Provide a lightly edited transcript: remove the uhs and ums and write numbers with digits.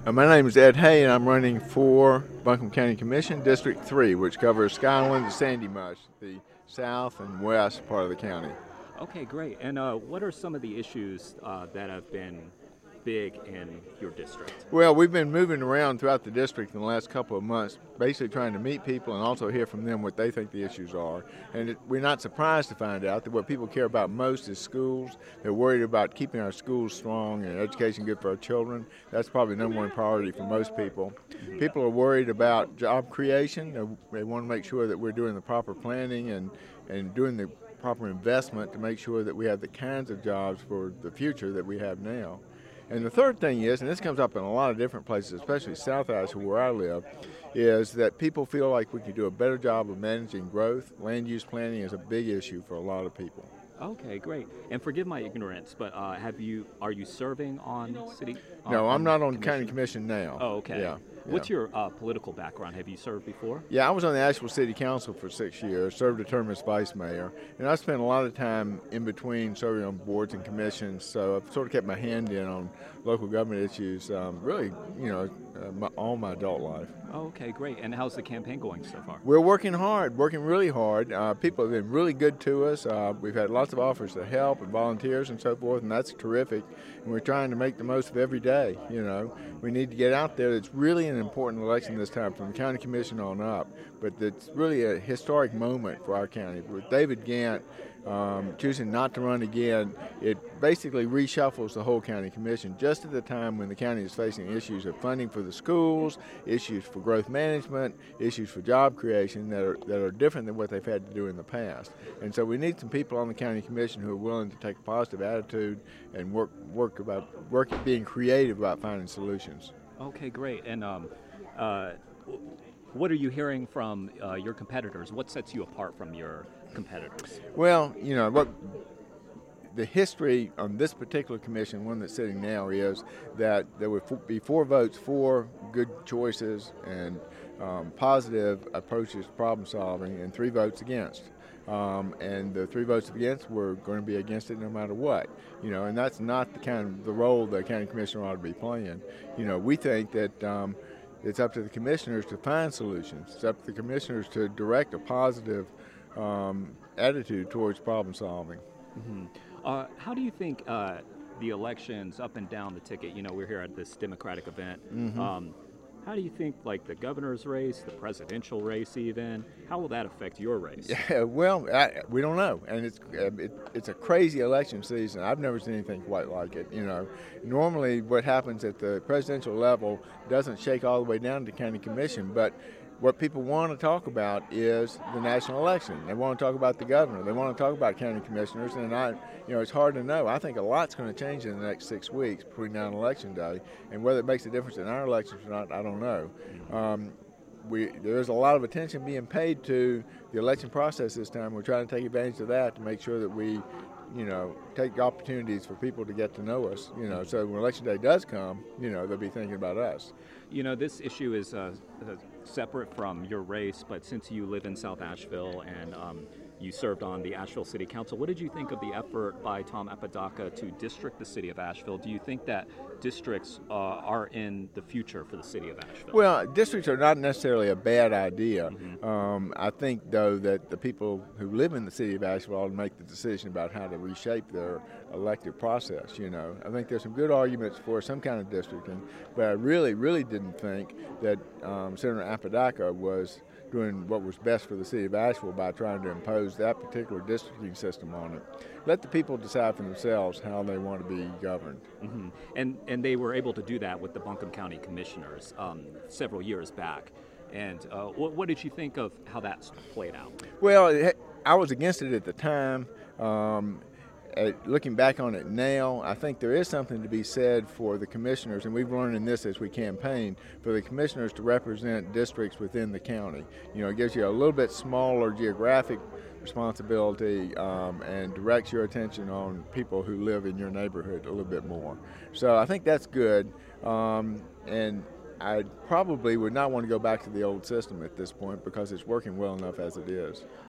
My name is Ed Hay, and I'm running for Buncombe County Commission, District 3, which covers Skyland and Sandy Mush, the south and west part of the county. Okay, great. And what are some of the issues that have been big in your district? Well, we've been moving around throughout the district in the last couple of months, basically trying to meet people and also hear from them what they think the issues are. And we're not surprised to find out that what people care about most is schools. They're worried about keeping our schools strong and education good for our children. That's probably the number one priority for most people. People are worried about job creation. They want to make sure that we're doing the proper planning and doing the proper investment to make sure that we have the kinds of jobs for the future that we have now. And the third thing is, and this comes up in a lot of different places, especially South Asheville where I live, is that people feel like we can do a better job of managing growth. Land use planning is a big issue for a lot of people. Okay, great. And forgive my ignorance, but are you serving on city? No, I'm not on commission? county commission now. Oh, okay. Yeah. What's your political background? Have you served before? Yeah, I was on the Asheville City Council for 6 years, served a term as vice mayor, and I spent a lot of time in between serving on boards and commissions, so I've sort of kept my hand in on local government issues really, all my adult life. Oh, okay, great. And how's the campaign going so far? We're working really hard. People have been really good to us. We've had lots of offers to help and volunteers and so forth, and that's terrific. And we're trying to make the most of every day, We need to get out there. It's really an important election this time from the county commission on up, but it's really a historic moment for our county. With David Gant choosing not to run again, it basically reshuffles the whole county commission just at the time when the county is facing issues of funding for the schools, issues for growth management, issues for job creation that are different than what they've had to do in the past. And so we need some people on the county commission who are willing to take a positive attitude and work being creative about finding solutions. Okay, great. And what are you hearing from your competitors? What sets you apart from your competitors? Well, the history on this particular commission, one that's sitting now, is that there would be 4 votes for good choices and positive approaches to problem solving, and 3 votes against. And the 3 votes against were going to be against it no matter what, and that's not the role the county commissioner ought to be playing. We think that it's up to the commissioners to find solutions. It's up to the commissioners to direct a positive attitude towards problem solving. Mm-hmm. How do you think the elections up and down the ticket, we're here at this Democratic event, Mm-hmm. How do you think, like the governor's race, the presidential race even, how will that affect your race? Yeah, well, we don't know, and it's a crazy election season. I've never seen anything quite like it. Normally what happens at the presidential level doesn't shake all the way down to county commission, but what people want to talk about is the national election. They want to talk about the governor. They want to talk about county commissioners, and it's hard to know. I think a lot's going to change in the next 6 weeks between now and election day, and whether it makes a difference in our elections or not, I don't know. There's a lot of attention being paid to the election process this time. We're trying to take advantage of that to make sure that we take opportunities for people to get to know us, so when election day does come, they'll be thinking about us. This issue is separate from your race, but since you live in South Asheville and you served on the Asheville City Council, what did you think of the effort by Tom Apodaca to district the city of Asheville? Do you think that districts are in the future for the city of Asheville? Well, districts are not necessarily a bad idea. Mm-hmm. I think, though, that the people who live in the city of Asheville ought to make the decision about how to reshape their elective process. I think there's some good arguments for some kind of districting, but I really, really didn't think that Senator Apodaca was doing what was best for the city of Asheville by trying to impose that particular districting system on it. Let the people decide for themselves how they want to be governed. Mm-hmm. And they were able to do that with the Buncombe County Commissioners several years back. And what did you think of how that's played out? Well, I was against it at the time. Looking back on it now, I think there is something to be said for the commissioners, and we've learned in this as we campaign, for the commissioners to represent districts within the county. It gives you a little bit smaller geographic responsibility and directs your attention on people who live in your neighborhood a little bit more. So I think that's good, and I probably would not want to go back to the old system at this point because it's working well enough as it is.